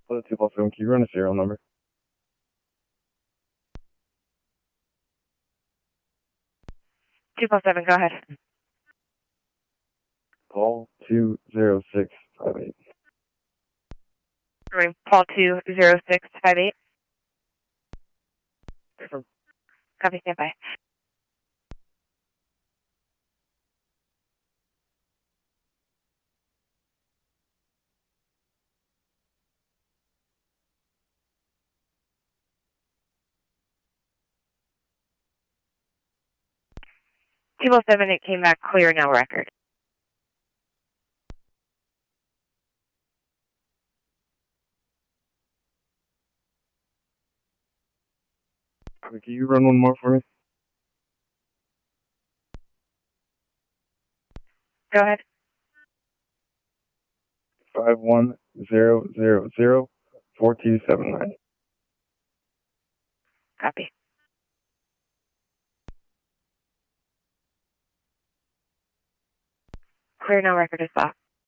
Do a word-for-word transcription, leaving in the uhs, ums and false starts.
Hello, two plus seven. Can you run a serial number? Two plus seven. Go ahead. Paul two zero six five eight. I mean, Paul two zero six five eight. Confirm. Copy. Stand by. Two plus seven. It came back clear. No record. Okay, can you run one more for me? Go ahead. Five one zero zero zero four two seven nine. Copy. Clear. No record is off.